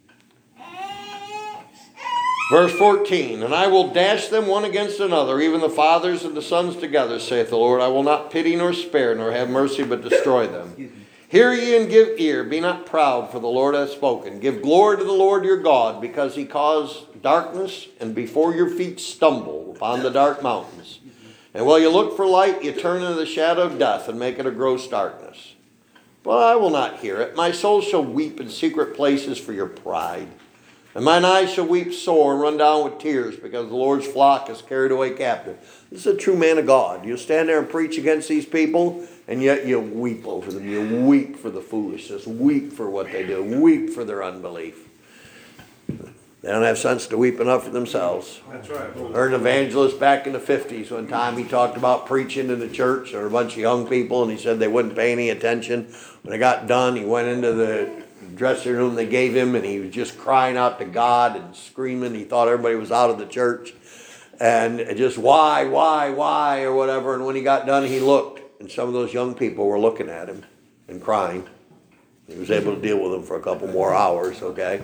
S2: Verse fourteen, And I will dash them one against another, even the fathers and the sons together, saith the Lord. I will not pity nor spare, nor have mercy, but destroy them. Hear ye and give ear, be not proud, for the Lord hath spoken. Give glory to the Lord your God, because he caused darkness, and before your feet stumble upon the dark mountains. And while you look for light, you turn into the shadow of death, and make it a gross darkness. But I will not hear it. My soul shall weep in secret places for your pride. And mine eyes shall weep sore and run down with tears, because the Lord's flock is carried away captive. This is a true man of God. You'll stand there and preach against these people, and yet you weep over them. You weep for the foolishness, weep for what they do, weep for their unbelief. They don't have sense to weep enough for themselves.
S1: That's right.
S2: I heard an evangelist back in the fifties one time. He talked about preaching in the church. There were a bunch of young people, and he said they wouldn't pay any attention. When they got done, he went into the dressing room they gave him, and he was just crying out to God and screaming. He thought everybody was out of the church. And just why, why, why, or whatever. And when he got done, he looked, and some of those young people were looking at him and crying. He was able to deal with them for a couple more hours, okay?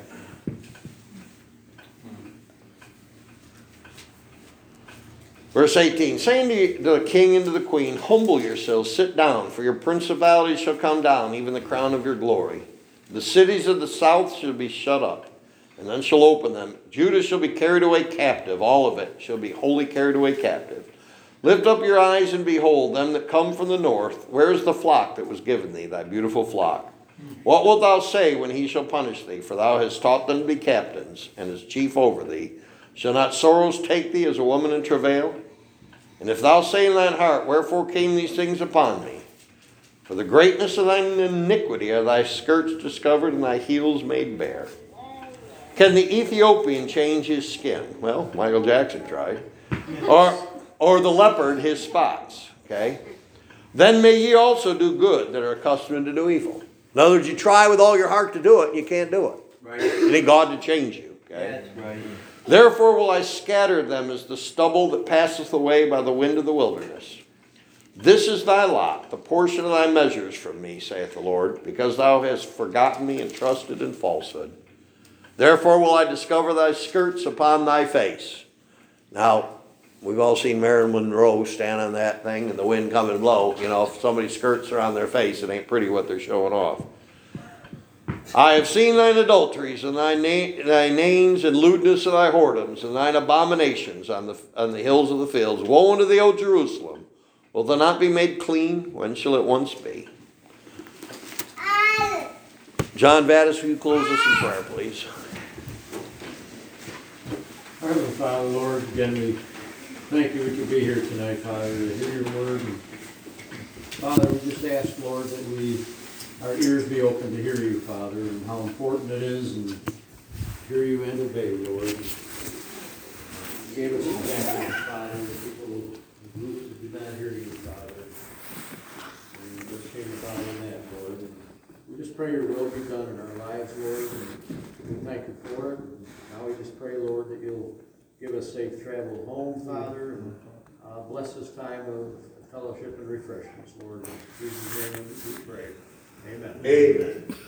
S2: Verse eighteen, saying to the king and to the queen, Humble yourselves, sit down, for your principality shall come down, even the crown of your glory. The cities of the south shall be shut up, and none shall open them. Judah shall be carried away captive, all of it shall be wholly carried away captive. Lift up your eyes and behold them that come from the north. Where is the flock that was given thee, thy beautiful flock? What wilt thou say when he shall punish thee? For thou hast taught them to be captains, and as chief over thee. Shall not sorrows take thee as a woman in travail? And if thou say in thine heart, Wherefore came these things upon me? For the greatness of thine iniquity are thy skirts discovered, and thy heels made bare. Can the Ethiopian change his skin? Well, Michael Jackson tried. Or, or the leopard his spots. Okay? Then may ye also do good that are accustomed to do evil. In other words, you try with all your heart to do it, and you can't do it.
S3: Right.
S2: You need God to change you. Okay?
S3: That's right.
S2: Therefore will I scatter them as the stubble that passeth away by the wind of the wilderness. This is thy lot, the portion of thy measures from me, saith the Lord, because thou hast forgotten me and trusted in falsehood. Therefore will I discover thy skirts upon thy face. Now, we've all seen Marilyn Monroe stand on that thing and the wind come and blow. You know, if somebody's skirts are on their face, it ain't pretty what they're showing off. I have seen thine adulteries and thy, na- thy names and lewdness of thy whoredoms and thine abominations on the, on the hills of the fields. Woe unto thee, O Jerusalem! Will thou not be made clean? When shall it once be? John Vadas, will you close us in prayer, please?
S5: Our Heavenly Father, Lord, again, we thank you we could be here tonight, Father, to hear your word. And Father, we just ask, Lord, that we, our ears be open to hear you, Father, and how important it is, and hear you and obey, Lord. You gave us examples, Father, of people, of groups that did not hear you, Father. And what came about in that, Lord. And we just pray your will be done in our lives, Lord, and we thank you for it. And now we just pray, Lord, that you'll give us safe travel home, Father, and uh, bless this time of fellowship and refreshments, Lord. In Jesus' name we pray. Amen.
S1: Amen.